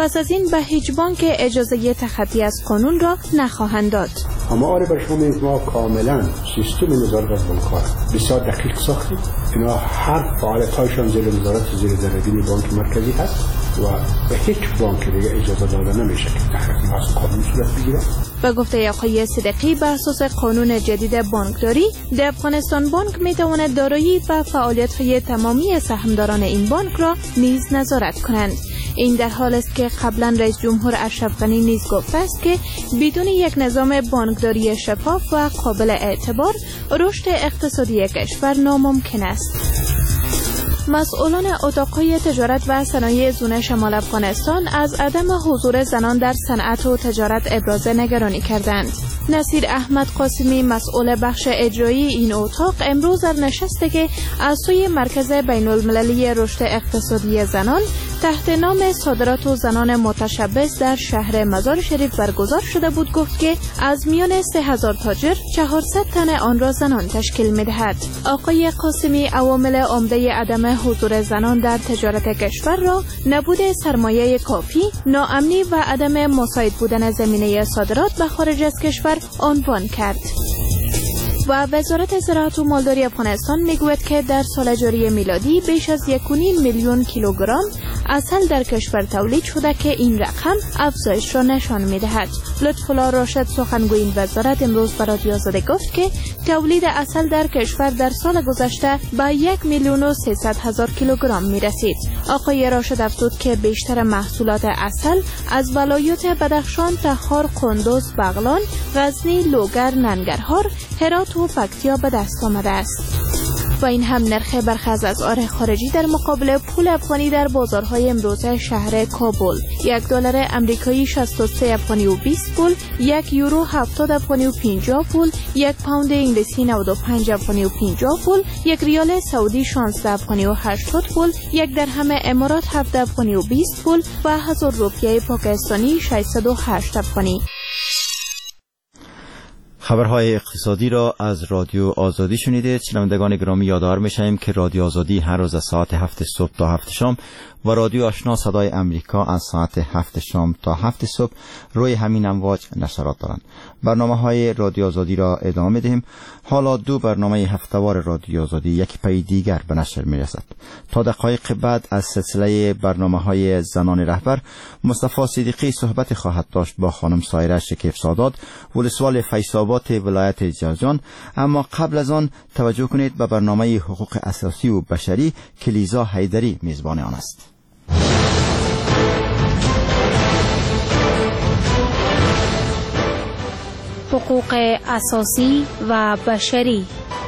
پس از این به هیچ بانک اجازه تخطی از قانون را نخواهند داد. اما برای شما ما کاملا سیستم نظارت از بانک‌ها بسیار دقیق ساختیم. اینا هر فعالیت‌هایشان زیر نظارت زیر ذره‌بین بانک مرکزی هست و به هیچ بانک دیگه اجازه داده نمیشه که تخطی از قانون صورت بگیره. به گفته آقای صدیقی، بر اساس قانون جدید بانکداری، در افغانستان بانک میتواند دارایی و فعالیت‌های تمامی سهامداران این بانک را نیز نظارت کنند. این در حال است که قبلا رئیس جمهور اشرف غنی نیز گفته است که بدون یک نظام بانکداری شفاف و قابل اعتبار رشد اقتصادی کشور ناممکن است. مسئولان اتاق‌های تجارت و صنایع زون شمال افغانستان از عدم حضور زنان در صنعت و تجارت ابراز نگرانی کردند. نصیر احمد قاسمی، مسئول بخش اجرایی این اتاق، امروز در نشستی که از سوی مرکز بین المللی رشد اقتصادی زنان تحت نام صادرات و زنان متشبث در شهر مزار شریف برگزار شده بود گفت که از میان 3000 تاجر 400 تن آن را زنان تشکیل می‌دهد. آقای قاسمی عوامل عمده عدم حضور زنان در تجارت کشور را نبود سرمایه کافی، ناامنی و عدم مساعد بودن زمینه صادرات به خارج از کشور عنوان کرد. و وزارت زراعت و مالداری افغانستان میگوید که در سال جاری میلادی بیش از 1.5 میلیون کیلوگرم عسل در کشور تولید شده که این رقم افزایش را نشان میدهد. لطف‌الله راشد، سخنگوی این وزارت، امروز به رادیو آزادی گفت که تولید عسل در کشور در سال گذشته به 1,300,000 کیلوگرم میرسید. آقای راشد افزود که بیشتر محصولات عسل از ولایات بدخشان، تخار، قندوز، بغلان، غزنی، لوگر، ننگرهار، هرات و پکتیا به دست آمده است. و این هم نرخ برخی از اسعار خارجی در مقابل پول افغانی در بازارهای امروزه شهر کابل: $1 امریکایی 63 افغانی و 20 پول، €1 70 افغانی و 50 پول، £1 انگلیسی 95 افغانی و 50 پول، $1 ریال سعودی 16 افغانی و 80 پول، $1 درهم امارات 7 افغانی و 20 پول و 1000 روپیه پاکستانی 608 افغانی. خبرهای اقتصادی را از رادیو آزادی شنیدید. شنوندگان گرامی، یادآور می‌شویم که رادیو آزادی هر روز از ساعت 7 صبح تا 7 شام و رادیو آشنا صدای امریکا از ساعت 7 شام تا 7 صبح روی همین امواج نشرات دارند. برنامه‌های رادیو آزادی را ادامه می‌دهیم. حالا 2 برنامه هفته‌وار رادیو آزادی یک پی دیگر به نشر می‌رسد. تا دقایق بعد از سلسله برنامه‌های زنان رهبر، مصطفی صدیقی صحبت خواهد داشت با خانم سایره شکیف سادات، ولسوال فیض‌آباد ولایت جوزجان. اما قبل از آن توجه کنید به برنامه حقوق اساسی و بشری که لیزا حیدری میزبان آن است. حقوق اساسی و بشری.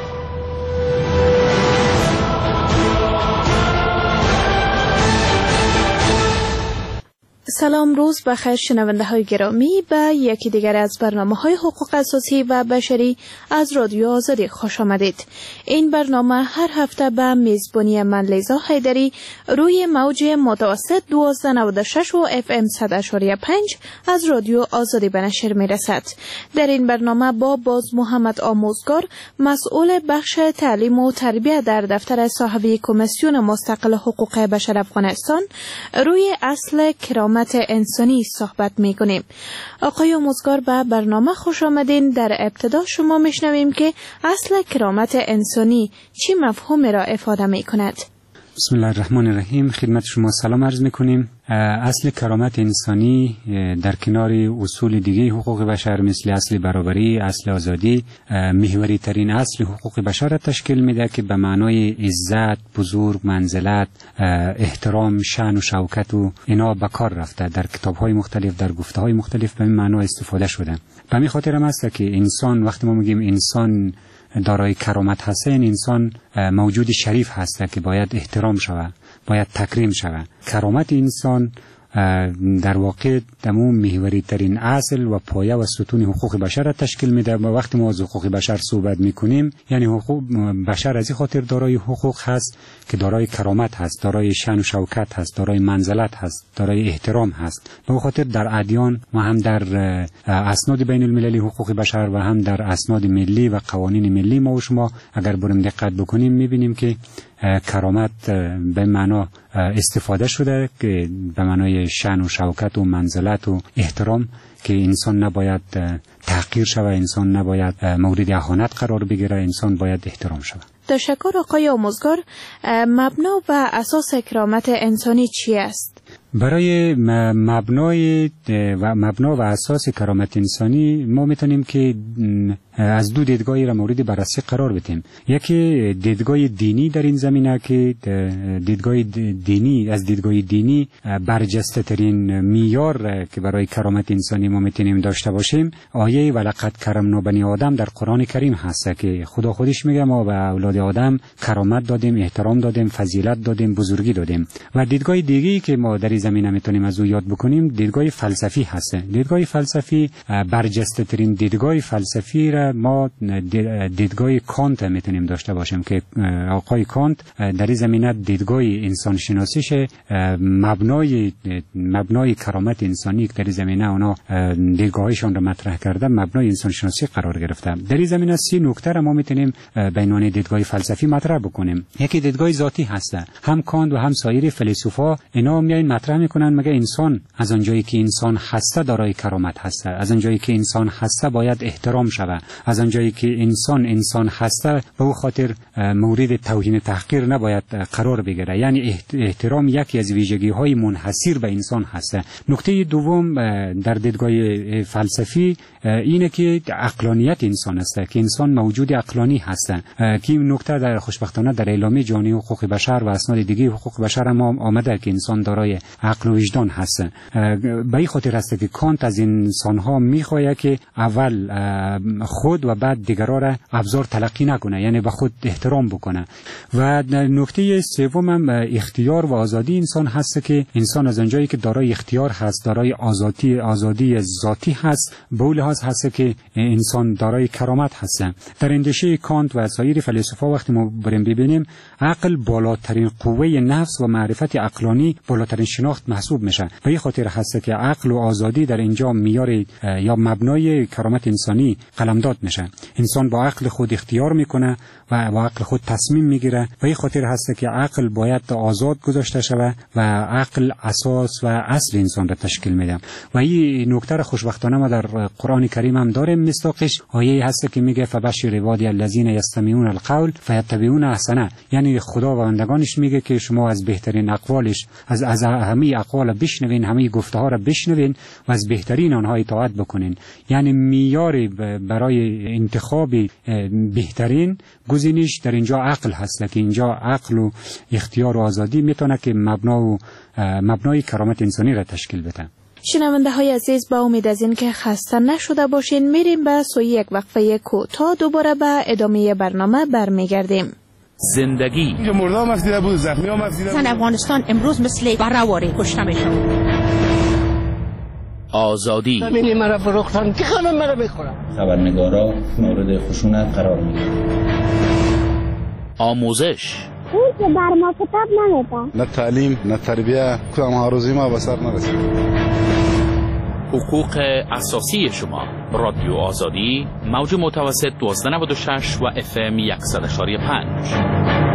سلام، روز بخیر شنونده های گرامی. به یکی دیگر از برنامه های حقوق اساسی و بشری از رادیو آزادی خوش آمدید. این برنامه هر هفته به میزبانی من لیزا حیدری روی موج متوسط 1296 و FM 100.5 از رادیو آزادی به نشر می رسد. در این برنامه با باز محمد آموزگار، مسئول بخش تعلیم و تربیت در دفتر صاحبی کمیسیون مستقل حقوق بشر افغانستان، روی اصل کرامت انسانی صحبت می کنیم. آقای آموزگار، به برنامه خوش آمدین. در ابتدا شما میشنویم که اصل کرامت انسانی چی مفهومی را افاده می کند؟ بسم الله الرحمن الرحیم. خدمت شما سلام عرض میکنیم. اصل کرامت انسانی در کنار اصول دیگه حقوق بشر مثل اصل برابری، اصل آزادی، محوری ترین اصل حقوق بشر را تشکیل میده که به معنای عزت، بزرگ، منزلت، احترام، شأن و شوکت و اینا به کار رفته. در کتاب‌های مختلف، در گفته‌های مختلف به این معنا استفاده شده. به همین خاطر هم است که انسان، وقتی ما میگیم انسان دارای کرامت هست، این انسان موجود شریف هست که باید احترام شود، باید تکریم شود. کرامت انسان در واقع دمون محوری ترین اصل و پایه و ستون حقوق بشر را تشکیل میده. و وقتی ما از حقوق بشر صحبت میکنیم، یعنی حقوق بشر از این خاطر دارای حقوق هست که دارای کرامت هست، دارای شأن و شوکت هست، دارای منزلت هست، دارای احترام هست. به خاطر در ادیان و هم در اسناد بین المللی حقوق بشر و هم در اسناد ملی و قوانین ملی ما و شما اگر بریم دقت بکنیم میبینیم که کرامت به معنا استفاده شده که به معنای شأن و شوکت و منزلت و احترام، که انسان نباید تحقیر شود، انسان نباید مورد اهانت قرار بگیره، انسان باید احترام شود. تشکر آقای آموزگار. مبنا و اساس کرامت انسانی چی است؟ برای مبنا و اساس کرامت انسانی ما میتونیم که از دو دیدگاهی را مورد بررسی قرار بدیم. یکی دیدگاه دینی در این زمینه که دیدگاه دینی، از دیدگاه دینی برجسته ترین معیار که برای کرامت انسانی ما میتونیم داشته باشیم آیه ولقد کرمنا بنی آدم در قرآن کریم هست که خدا خودش میگه ما به اولاد آدم کرامت دادیم، احترام دادیم، فضیلت دادیم، بزرگی دادیم. و دیدگاه دیگه‌ای که ما در این زمینه میتونیم از او یاد بکنیم دیدگاه فلسفی هست. دیدگاه فلسفی برجسته ترین دیدگاه فلسفی را ما دیدگاه کانت میتونیم داشته باشیم که آقای کانت در این زمینه دیدگاه انسان شناسیش مبنای کرامت انسانی که در این زمینه اونا دیدگاهشون را مطرح کرده مبنای انسان شناسی قرار گرفته. در این زمینه 3 نکته را ما میتونیم بینان دیدگاه فلسفی مطرح بکنیم. یکی دیدگاه ذاتی هست. هم کانت و هم سایر فیلسوفا اینا میاین مطرح میکنن مگه انسان از آنجایی که انسان هسته دارای کرامت هسته، از آنجایی که انسان هسته باید احترام شود، از آنجایی که انسان هسته به او خاطر مورد توهین تحقیر نباید قرار بگیره. یعنی احترام یکی از ویژگی های منحصر به انسان هسته. نکته دوم در دیدگاه فلسفی اینه که عقلانیت انسان است، که انسان موجود عقلانی هست. که این نکته در خوشبختانه در اعلامیه جهانی حقوق بشر و اسناد دیگه حقوق بشر هم آمده که انسان دارای عقل و وجدان هست. به این خاطر است که کانت از انسان ها میخواهد که اول خود و بعد دیگران را ابزار تلقی نکنه، یعنی به خود احترام بکنه. و نکته سوم هم اختیار و آزادی انسان هست که انسان از آنجایی که دارای اختیار هست، دارای آزادی ذاتی هست، به اون لحاظ هست که انسان دارای کرامت هست. در اندیشه کانت و سایر فیلسوفا وقتی ما بریم ببینیم عقل بالاترین قوه نفس و معرفت عقلانی بالاترین شناخت محسوب میشه. به این خاطر هست که عقل و آزادی در اینجا معیار یا مبنای کرامت انسانی قلمداد میشه. انسان با عقل خود اختیار میکنه و با عقل خود تصمیم میگیره. به این خاطر هست که عقل باید آزاد گذاشته شود و عقل اساس و اصل انسان را تشکیل میده. و این نکته را خوشبختانه ما در قرآن کریم هم داریم. مصداقش آیه هست که میگه فبشر عبادی الذین یستمعون القول فیتبعون احسنه. یعنی خدا و بندگانش میگه که شما از بهترین اقوالش از همه اقوال بشنوین، همه گفته ها را بشنوین و از بهترین آنها اطاعت بکنین. یعنی معیار برای انتخاب بهترین گزینش در اینجا عقل هست که اینجا عقل و اختیار و آزادی میتونه که مبنای کرامت انسانی را تشکیل بده. شنونده های عزیز، با امید از این که خسته نشده باشین میریم به سوی یک وقفه کوتاه، دوباره به ادامه برنامه برمیگردیم. زندگی مردم مسیره بود، زخمی ها مسیره بود. زن افغانستان امروز مثل برآوری کشته میشن. آزادی زمینی مرا فروختن که خانم مرا بخورم. خبرنگارا مورد خشونت قرار میگیرن. آموزش اون که بر ما کتاب نمیدن. نه تعلیم نه تربیه، کدام هاروزی ما به سر نرسید. حقوق اساسی شما. رادیو آزادی، موج متوسط 1296 و FM 100.5.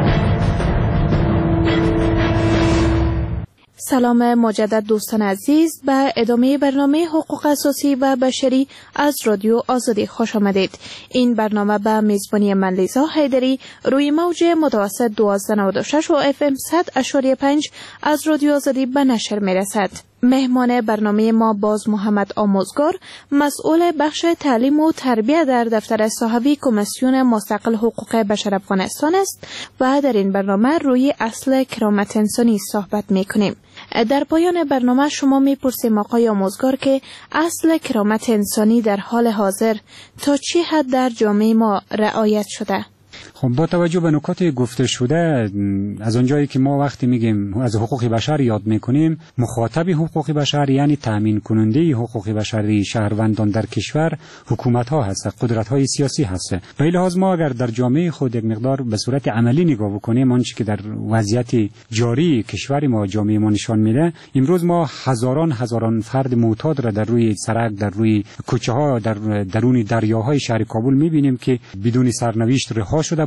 سلام مجدد دوستان عزیز، به ادامه برنامه حقوق اساسی و بشری از رادیو آزادی خوش آمدید. این برنامه به میزبانی من لیزا حیدری روی موج متوسط 1296 و FM 100.5 از رادیو آزادی به نشر می رسد. مهمان برنامه ما باز محمد آموزگار، مسئول بخش تعلیم و تربیت در دفتر صاحبی کمیسیون مستقل حقوق بشر افغانستان است و در این برنامه روی اصل کرامت انسانی صحبت می کنیم. در پایان برنامه شما می پرسیم آقای آموزگار که اصل کرامت انسانی در حال حاضر تا چه حد در جامعه ما رعایت شده؟ خب با توجه به نکات گفته شده، از اونجایی که ما وقتی میگیم از حقوق بشر یاد میکنیم، مخاطب حقوق بشر یعنی تامین کننده حقوق بشری شهروندان در کشور حکومت ها هست، قدرت های سیاسی هست. به این لحاظ ما اگر در جامعه خود یک مقدار به صورت عملی نگاه بکنیم، آنچه که در وضعیت جاری کشور ما جامعه ما نشان میده، امروز ما هزاران فرد معتاد را در روی سرک، در روی کوچه ها، در درون دریاهای شهر کابل میبینیم که بدون سرنوشت رها شده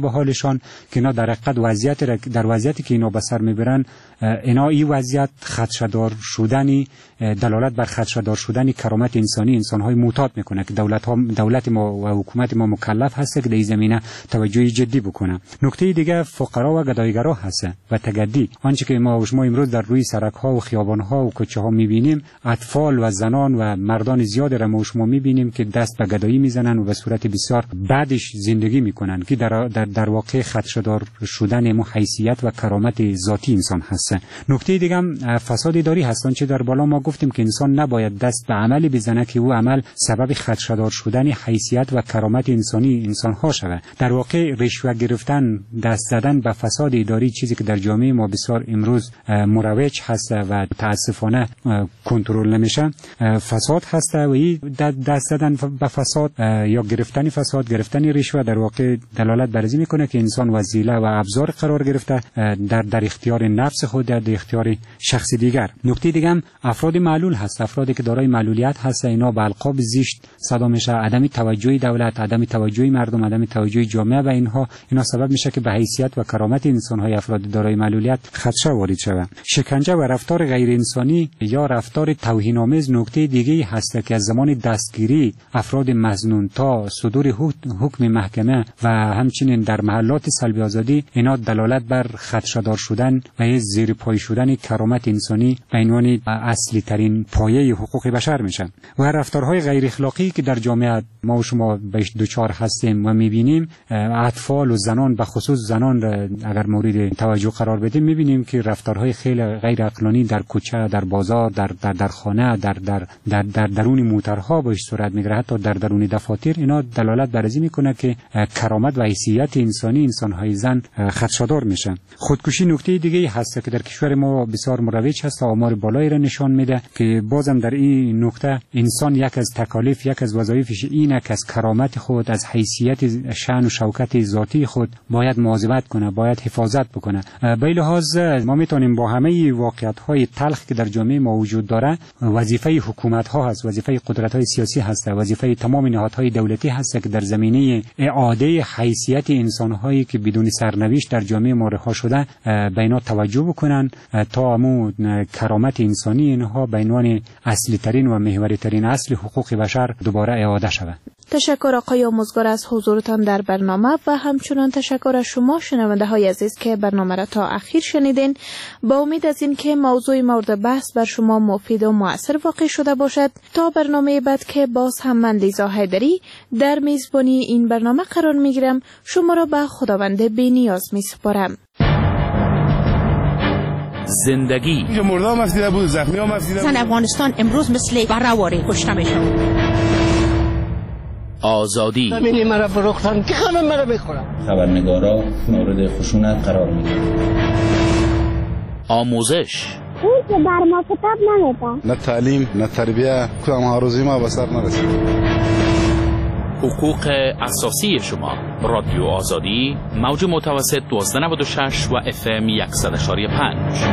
به حالشان که اینا در حقیقت در وضعیتی که اینا به سر میبرن، اینا این وضعیت خدشه‌دار شدنی دلالت بر خدشه‌دار شدن کرامت انسانی انسان‌های معتاد میکنه که دولت ما و حکومت ما مکلف هست که در این زمینه توجه جدی بکنه. نکته دیگه فقرا و گدایگرا هست و تگدی. آنچه که ما امروز در روی سرک‌ها و خیابان‌ها و کوچه‌ها می‌بینیم، اطفال و زنان و مردان زیاد را ما شما می‌بینیم که دست به گدایی میزنن و به صورت بسیار بعدش زندگی میکنن که در واقع خدشه‌دار شدن مو حیثیت و کرامت ذاتی انسان هست. نکته دیگه هم فساد اداری هستن چه در بالا ما گفتیم که انسان نباید دست به عملی بزنه که او عمل سبب خدشه‌دار شدن حیثیت و کرامت انسانی انسان ها شود. در واقع رشوه گرفتن، دست زدن به فساد اداری چیزی که در جامعه ما بسیار امروز مروج هست و متاسفانه کنترل نمیشه، فساد هست و این دست زدن به فساد یا گرفتن رشوه در واقع دلالت بر این میکنه که انسان وسیله و ابزار قرار گرفته در اختیار نفس خود، در اختیار شخص دیگر. نکته دیگه هم افراد معلول هست، افرادی که دارای معلولیت هست، اینا به القاب زشت صدا میشه، عدم توجهی دولت، عدم توجهی مردم، عدم توجهی جامعه و اینا سبب میشه که به حیثیت و کرامت انسان‌های افراد دارای معلولیت خدشه وارد شود. شکنجه و رفتار غیر انسانی یا رفتار توهین‌آمیز نکته دیگه هست که از زمان دستگیری افراد مظنون تا صدور حکم محکمه و همچنین در محلات سلب آزادی اینا دلالت بر خدشه‌دار شدن و زیر پای شدن کرامت انسانی به عنوان اصلی ترین پایه حقوق بشر میشن. و رفتارهای غیر اخلاقی که در جامعه ما و شما بهش دوچار هستیم و میبینیم، اطفال و زنان به خصوص زنان اگر مورد توجه قرار بدیم میبینیم که رفتارهای خیلی غیر عقلانی در کوچه، در بازار، در خانه، در درون موترها بهش صورت میگیره، حتی در درون دفاتر. اینا دلالت بر این میکنه که کرامت و حیثیت انسانی انسان‌های زن خدشه‌دار میشن. خودکشی نکته دیگه هست که در کشور ما بسیار مروج هست، آمار بالایی را نشان میده که بازم در این نکته انسان یک از تکالیف، یک از وظایفش اینه که از کرامت خود، از حیثیت شأن و شوکت ذاتی خود باید مواظبت کنه، باید حفاظت بکنه. به این لحاظ ما میتونیم با همه واقعیت‌های تلخ که در جامعه ما وجود داره، وظیفه حکومت‌ها هست، وظیفه قدرت‌های سیاسی هست، وظیفه تمام نهادهای دولتی هست که در زمینه اعاده حیثیت انسان‌هایی که بدون سرنوشت در جامعه ما رها شده به اینا توجه بکنن تا امو کرامت انسانی اینها به عنوان اصلی ترین و محوری ترین اصل حقوق بشر دوباره اعاده شود. تشکر آقای آموزگار از حضورتان در برنامه و همچنان تشکر از شما شنونده های عزیز که برنامه را تا اخیر شنیدین. با امید از این که موضوع مورد بحث بر شما مفید و مؤثر واقع شده باشد، تا برنامه بعد که باز هم من لیزا حیدری در میزبانی این برنامه قرار میگیرم، شما را به خداوند بی‌نیاز میسپارم. زندگی اینجا مرده هم افزیده بود، زخمی هم افزیده بود. زن افغانستان امروز مثل برهواری کشته میشن. آزادی ببینی مرا فروختن که همه مرا بخورن. خبرنگارا مورد خشونت قرار میگیرن. آموزش اون که بر ما کتاب نمیدن، نه تعلیم نه تربیه، کدام آرزوی ما به سر نرسید. حقوق اساسی شما. رادیو آزادی، موج متوسط 1296 و FM 100.5.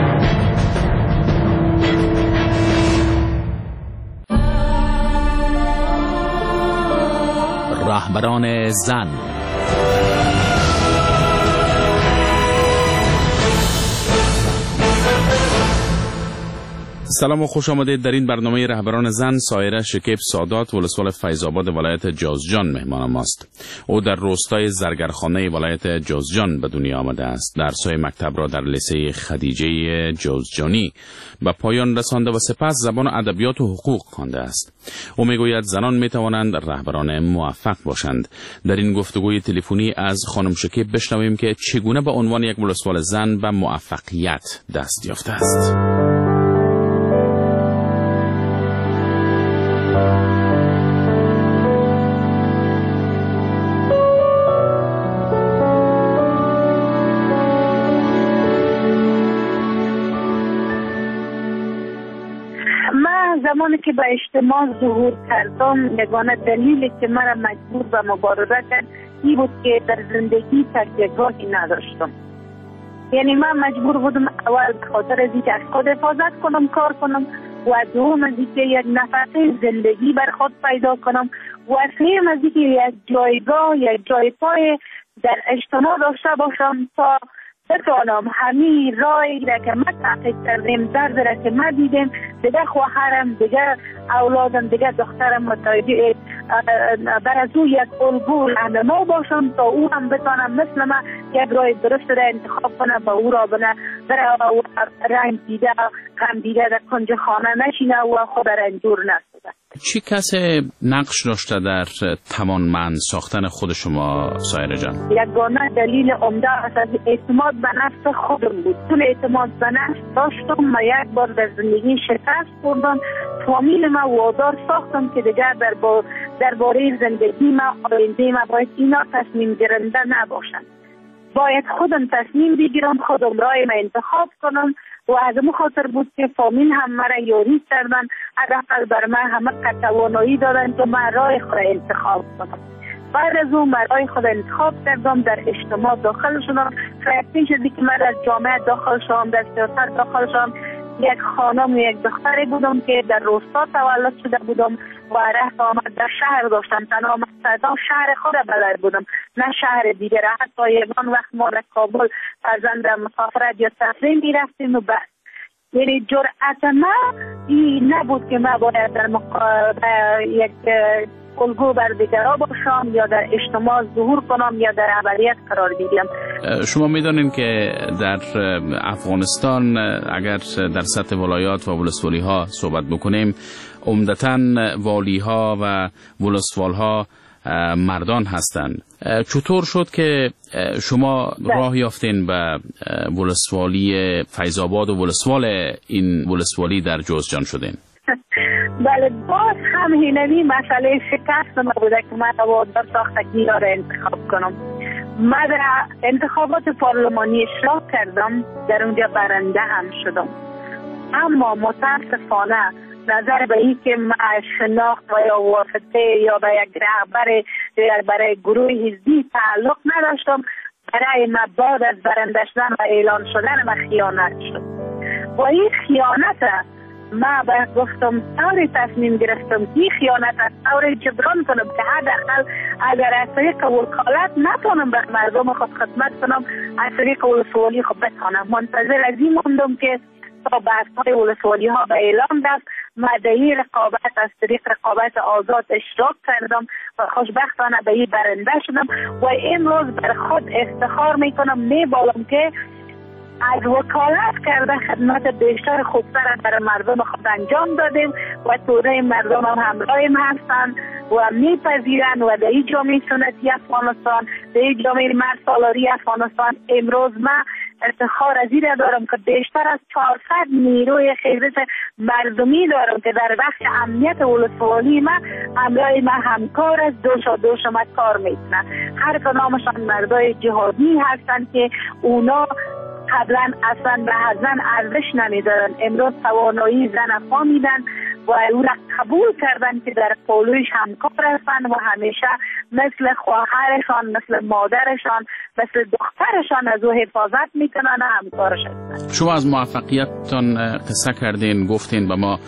رهبران زن. سلام و خوش آمدید. در این برنامه رهبران زن سایره شکیب سادات ولسوال فیض‌آباد ولایت جوزجان مهمان ماست. او در روستای زرگرخانه ولایت جوزجان به دنیا آمده است. درس‌های مکتب را در لیسه خدیجه جوزجانی به پایان رسانده و سپس زبان ادبیات و حقوق خوانده است. او میگوید زنان میتوانند رهبران موفق باشند. در این گفتگوی تلفنی از خانم شکیب بشنویم که چگونه به عنوان یک ولسوال زن به موفقیت دست یافته است. زمانی که به اجتماع ظهور کردم، یگانه دلیلی که مرا مجبور به مبارزه کرد این بود که در زندگی تکیه‌گاهی نداشتم. یعنی من مجبور بودم اول به خاطر از اینکه از خود حفاظت کنم کار کنم و دوم از اینکه یک نفس زندگی بر خود پیدا کنم و سوم از اینکه یک جایگاه، یک جای پای در اجتماع داشته باشم تا بتوانم همین راهی را که ما تحقیق کردیم، درد را که ما دیدیم، دیگه خواهرم، دیگه اولادم، دیگه دخترم متوجه بر از او یک الگو راهنما باشم تا او هم بتانم مثل ما یک راه درست را انتخاب کنه و او را بنه در رنگ دیده غم دیده در کنج خانه نشینه و خود رنجور نسده. چی کسی نقش داشته در توانمند ساختن خود شما سایره جان؟ یگانه دلیل عمده از اعتماد به نفس خودم بود. چون اعتماد به نفس داشتم، ما یک بار در زندگی شکست خوردم، فامیل ما وادار ساختم که دیگر درباره زندگی ما، آینده ما باید اینا تصمیم گیرنده نباشند. باید خودم تصمیم بگیرم، خودم رای ما انتخاب کنم و از اون خاطر بود که فامیل هم مرا یاری کردن، حداقل بر من همه توانایی دادن که من رای خود انتخاب کنم. بعد از اون من رای خود انتخاب کردم، در اجتماع داخل شدم. پیش از اینکه من از جامعه داخل شدم، در سیاست داخل شدم، یک خانم و یک دختری بودم که در روستا تولد شده بودم و رفت آمد در شهر داشتم. تنها مقصدم شهر خود بلد بودم، نه شهر دیگر. حتی یکان وقت ما در کابل فرزند مسافرت یا تفریح می رفتیم و بس. یعنی جرأت ما این نبود که ما باید در یک الگو بر دیگرها باشم یا در اجتماع ظهور کنم یا در اولویت قرار بگیرم. شما میدانین که در افغانستان اگر در سطح ولایات و ولسوالی ها صحبت بکنیم، عمدتاً والی ها و ولسوال ها مردان هستند. چطور شد که شما راه یافتین به ولسوالی فیض‌آباد و ولسوال این ولسوالی در جوزجان شدین؟ بله، باز هم هینوی مسئله شکست ما بوده که من وادار ساخته که را انتخاب کنم. من در انتخابات پارلمانی اشتراک کردم، در اونجا برنده هم شدم، اما متاسفانه نظر به این که من شناخت و یا واسطه یا به یک رهبر برای گروه حزبی تعلق نداشتم، برای من بعد از برنده شدن و اعلان شدن من خیانت شد و این خیانت ما باید گفتم طوری تصمیم گرفتم که خیانت از طور جبران کنم که حداقل اگر از طریق وکالت نتونم به مردم خود خدمت کنم، از طریق ولسوالی خود بتونم. منتظر از این موندم که تا بحث‌های ولسوالی ها به اعلام رفت. مدعی رقابت از طریق رقابت آزاد اشتراک کردم و خوشبختانه به این برنده شدم و امروز بر خود افتخار میکنم، میبالم که از وکالت کرده خدمت بیشتر خوبتر برای مردم خود انجام دادیم و توده مردم هم همراهیم هستند و میپذیرند و در این جامعه سنتی افغانستان، در این جامعه مرد سالاری افغانستان امروز من افتخار از این دارم که بیشتر از 400 نیروی خیزش مردمی دارم که در بخش امنیت ولسوالی ما همراه ما همکار از دوش ما کار میکنن. هر کدامشان مردای جهادی هستند که اونا قبلا اصلا به زن ارزش نمیدارن، امروز توانایی زن فهمیدن و او را قبول کردن که در پولویش همکار هستن و همیشه مثل خواهرشان، مثل مادرشان، مثل دخترشان از او حفاظت میکنن و همکارش هستن. شما از موفقیتتان قصه کردین، گفتین به ما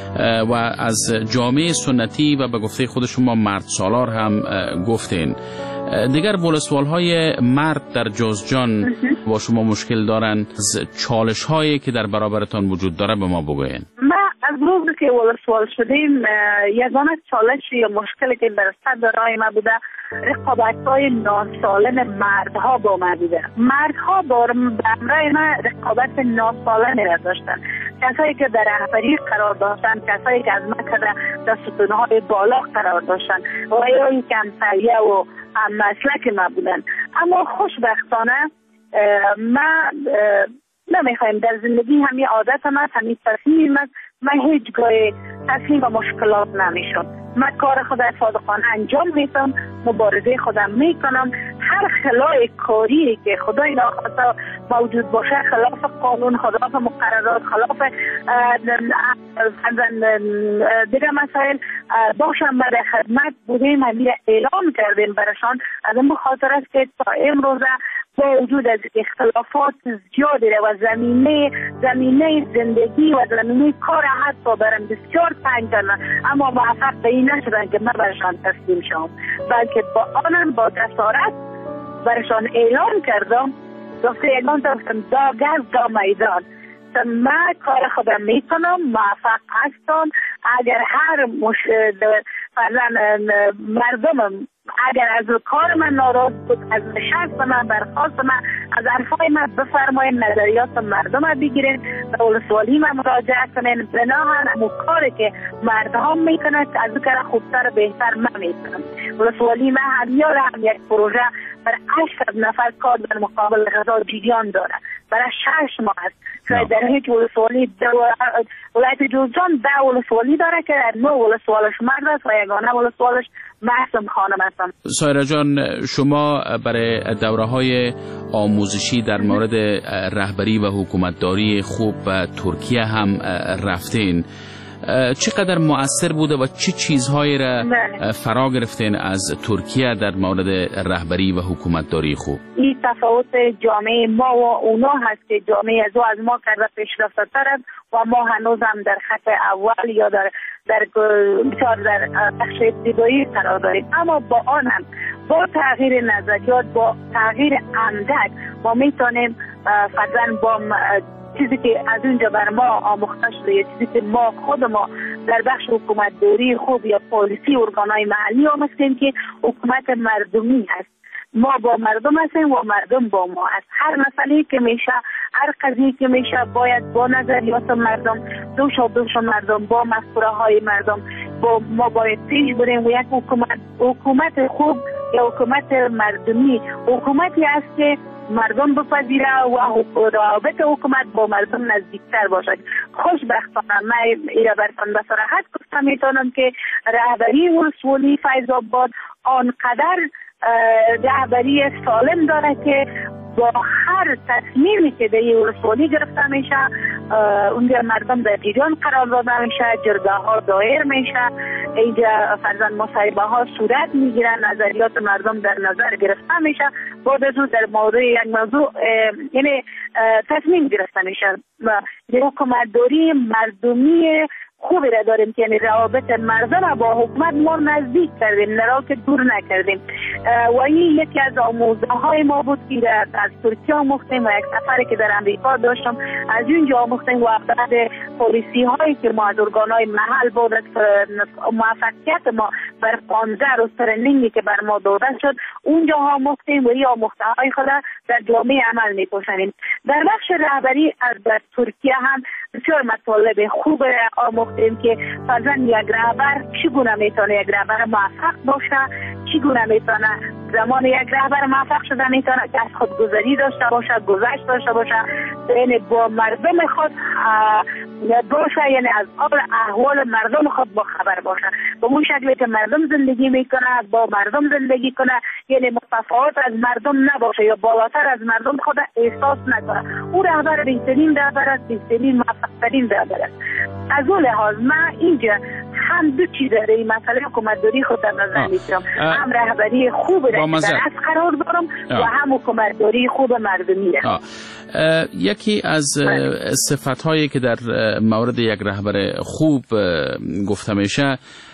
و از جامعه سنتی و به گفته خود شما مرد سالار هم گفتین. دیگر ولسوال های مرد در جوزجان با شما مشکل دارن، چالش هایی که در برابرتان وجود داره به ما بگوین. ما از روزی که ولسوال شدیم یگانه چالش یا مشکلی که در صدر راه ما بوده رقابت های ناسالم مردها با ما بوده. مردها با همراه ما رقابت ناسالم را داشتن، کسایی که در رهبری قرار داشتن، کسایی که از ما در ستونهای بالا قرار داشتن و یا کمتریه و مسلک ما بودن. اما خوشبختانه ما نمیخوایم در زندگی همین عادت ما، همین تصمیم من هیچگاه تسلیم به مشکلات نمیشم. من کار خود صادقانه انجام میدم، مبارزه خودم میکنم. هر خلای کاری که خدای ناخواسته موجود باشه، خلاف قانون، خلاف مقررات، خلاف دیگه مسائل باشم ما در خدمت بودیم، همین اعلام کردیم برشان. از این خاطر است که تا امروز با وجود از اختلافات زیادی و زمینه زندگی و زمینه کار حتی برم بسیار تنگ کردن، اما موفق به این نشدن که من برشان تسلیم شدم، بلکه با آنم با جسارت برشان اعلام کردم، گفته یگان گفتم دا گز دا میدان، من کار خودم میکنم، موفق هستم. اگر هر مردم اگر از کار من ناراض بود، از نشست من برخواست من، از حرفای من بفرماین، نظریات مردم رو بگیرین، به ولسوالی من مراجعه کنین، بناهن همون کاری که مردم میکنن از او کار خوبتر و بهتر من میکنم. ولسوالی من هم یک پروژه برای 800 نفر کار در مقابل غذا جریان داره، برای 6 ماه است. شاید در هیچ ولسوالی ولایت جوزجان 10 ولسوالی داره که 9 ولسوالش مرد است و یگانه ولسوالش محسن خانم هستم. سایرا جان، شما برای دوره‌های آموزشی در مورد رهبری و حکومتداری خوب و ترکیه هم رفتین. چقدر مؤثر بوده و چه چیزهایی را فرا گرفتین از ترکیه در مورد رهبری و حکومتداری خوب؟ این تفاوت جامعه ما و اونا هست که جامعه از ما کرده پیشرفته تر است و ما هنوز هم در خط اول یا در بخش ابتدایی قرار داریم. اما با آن هم با تغییر نظریات، با تغییر اندک ما میتونیم فرضاً با چیزی که از اونجا بر ما آموخته شده، چیزی که ما خود ما در بخش حکومتداری خوب یا پالیسی ارگانهای محلی آموختیم که حکومت مردمی هست. ما با مردم هستیم و مردم با ما هست. هر مسئله که میشه، هر قضیه که میشه باید با نظریات مردم، دوش مردم، با مفکوره های مردم با ما باید پیش بریم و یک حکومت خوب یا حکومت مردمی حکومتی است که مردم بپذیره و روابط حکومت با مردم نزدیکتر باشد. خوشبختانه من ایره برتان به صراحت گفتم میتونم که رهبری ولسوالی فیض آباد آنقدر رهبری سالم داره که با هر تصمیمی که در ولسوالی گرفته میشه اونجا مردم در جریان قرار داده میشه، جرگه ها دایر میشه، اینجا فرضاً مصاحبه ها صورت میگیرن، نظریات مردم در نظر گرفته میشه، بعد از اون در مورد یک موضوع یعنی تصمیم گرفته میشه. حکومتداری مردمی خوبی را داریم که یعنی روابط مردم با حکومت ما نزدیک کردیم، نه که دور نکردیم و این یکی از آموزه های ما بود که از ترکیه آموختیم و یک سفری که در امریکا داشتم از اونجا آموختیم و بعد پالیسی هایی که ما از ارگان های محل بود، موفقیت ما بر 15 روز ترنینگی که بر ما داده شد اونجا آموختیم و این آموخته های خود در جامعه عمل می‌کنیم. در بخش رهبری از در ترکیه هم بسیار مطالب خوب آموختیم که فرضاً یک رهبر چگونه میتونه یک رهبر موفق باشه، چگونه میتونه زمان یک رهبر موفق شده میتونه که از خودگذری داشته باشه، گذشت داشته باشه، یعنی با مردم خود باشه، یعنی از احوال مردم خود با خبر باشه، به اون شکلی که مردم زندگی میکنه با مردم زندگی کنه، یعنی متفاوت از مردم نباشه یا بالاتر از مردم خود احساس نکنه. او رهبر بهترین رهبر است، بهترین موفق‌ترین رهبر است. از اون لحاظ من اینجا هم دو چیز در این مسئله حکومتداری خود در نظر میگیرم، هم رهبری خوب را در از قرار دارم و هم حکومتداری خوب مردمی را. یکی از صفت‌هایی که در مورد یک رهبر خوب گفته میشه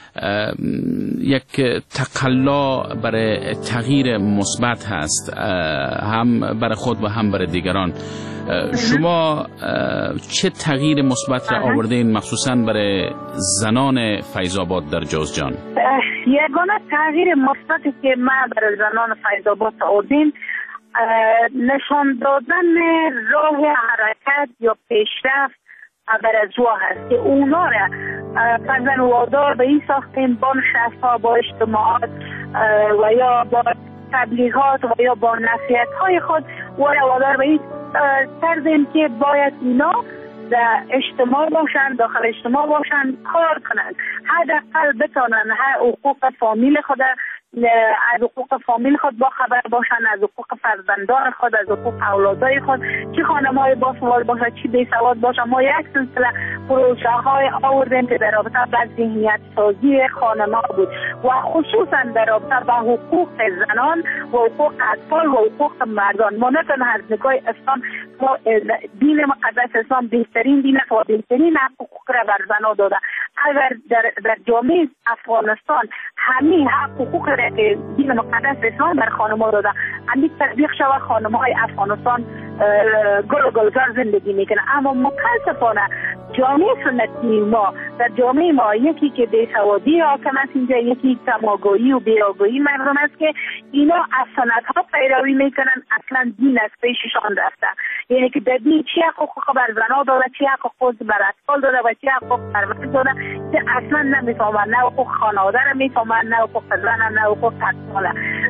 یک تقلا برای تغییر مثبت هست، هم برای خود و هم برای دیگران. شما چه تغییر مثبت را آوردین مخصوصا برای زنان فیض آباد در جوزجان؟ یگانه تغییر مثبتی که ما برای زنان فیض آباد آوردیم نشان دادن راه حرکت یا پیشرفت برزوا هست که اونا را فرزن وادار به این ساختیم با نشست‌ها، با اجتماعات و یا با تبلیغات و یا با نصیحت های خود و وادار به این کردیم که باید اینا در اجتماع باشن، داخل اجتماع باشن، کار کنن، حداقل بتونن حقوق فامیل خود از حقوق فامیل خود با خبر باشن، از حقوق فرزندان خود، از حقوق اولادای خود، چی خانم‌های باسواد باشه، چی بیسواد باشه. ما یک سلسله پروژه های آوردیم که در رابطه با ذهنیت سازی خانم‌ها بود و خصوصا در رابطه با حقوق زنان و حقوق اطفال و حقوق مردان. ما نه تنها از نگاه اسلام دین مقدس اسلام بهترین دین است و بهترین حقوق را بر زنها داده. اگر در جامعه افغانستان همین حقوق را که دین مقدس اسلام بر خانم‌ها داده همین تطبیق شود، خانم‌های افغانستان گل و گلزار زندگی میکنه. اما متاسفانه جامعه سنتی ما، در جامعه ما یکی که بیسوادی حاکم است اینجا، یکی تماگویی و بی‌آگاهی مردم است که اینا از سنت‌ها پیروی میکنن، اصلا دین از پیششان رفته. یعنی که در دین چی حقوق بر زنها داده، چی حقوق بر اطفال داده و چی حقوق بر مرد داده که اصلا نمیفهمن، نه حقوق خانواده را میفهمن، نه حقوق زن، نه حقوق اطفال.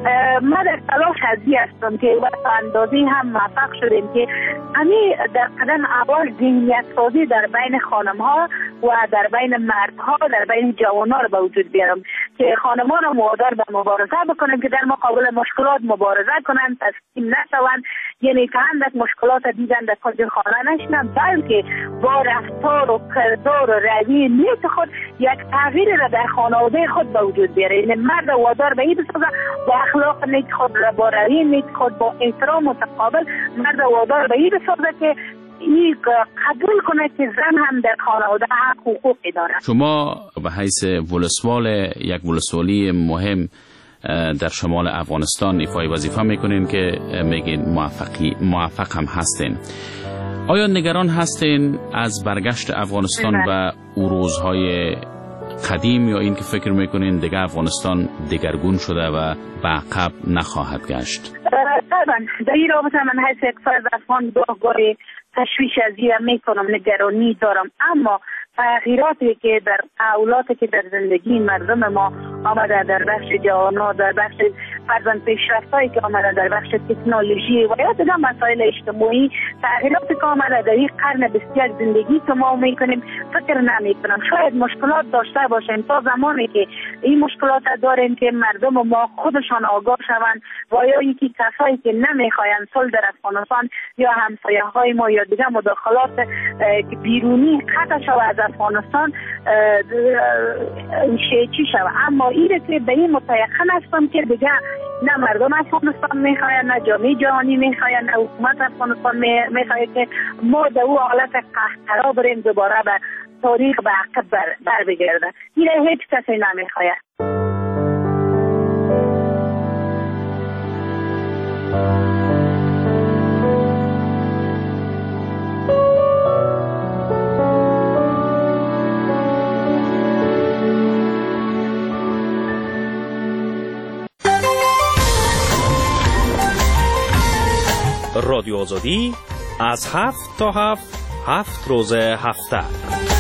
ما در تلاش ازی هستم که و اندازی هم موفق شدیم که همین در قدم اول ذهنیت سازی در بین خانم‌ها و در بین مردها، در بین جوان‌ها را به وجود بیارم که خانم‌ها را وادار به مبارزه بکنیم که در مقابل مشکلات مبارزه کنند، تسلیم نشوند. یعنی که اندک مشکلات دیدن در کنج خانه نشنن، بلکه با رفتار و کردار و رویه نیت خود یک تغییر را در خانواده خود به وجود بیاره. یعنی مرد وادار به این بسازه با اخلاق نیک خود، با رویه نیک خود، با احترام متقابل مرد وادار به این بسازه که این قبول کنه که زن هم در خانواده حقوقی داره. شما به حیث ولسوال یک ولسوالی مهم در شمال افغانستان ایفای وظیفه میکنین که میگین موفق هم هستین. آیا نگران هستین از برگشت افغانستان به او روزهای قدیم یا این که فکر میکنین دیگه افغانستان دگرگون شده و به عقب نخواهد گشت؟ طبعا در این رابطه من حیث یک فرد افغان گاهی تشویش از این میکنم، نگرانی دارم. اما تغییراتی که در اولاتی که در زندگی مردم ما آمده، در بخش جوان‌ها، در بخش فرزند پیشرفتایی که آمده، در بخش تکنولوژی و یا دیگر مسائل اجتماعی، تغییراتی که آمده در این قرن 21 زندگی که ما میکنیم فکر نمیکنم. شاید مشکلات داشته باشیم تا زمانی که این مشکلات داریم که مردم ما خودشان آگاه شوند و یا یکی کسایی که نمیخواین صلح در افغانستان یا همسایه‌های ما یا دیگر مداخلات که بیرونی قطع شود از افغانستان چی شود. اما اینه که به این متیقن هستم که دیگه نه مردم افغانستان میخواین، نه جامعه جهانی میخواین، نه حکومت افغانستان میخواین که ما در اون حالت قهقرا بریم دوباره به تاریخ به عقب بر بگردن. اینه هیچ کسی نمیخواین. رادیو آزادی از 7 تا 7 روز هفته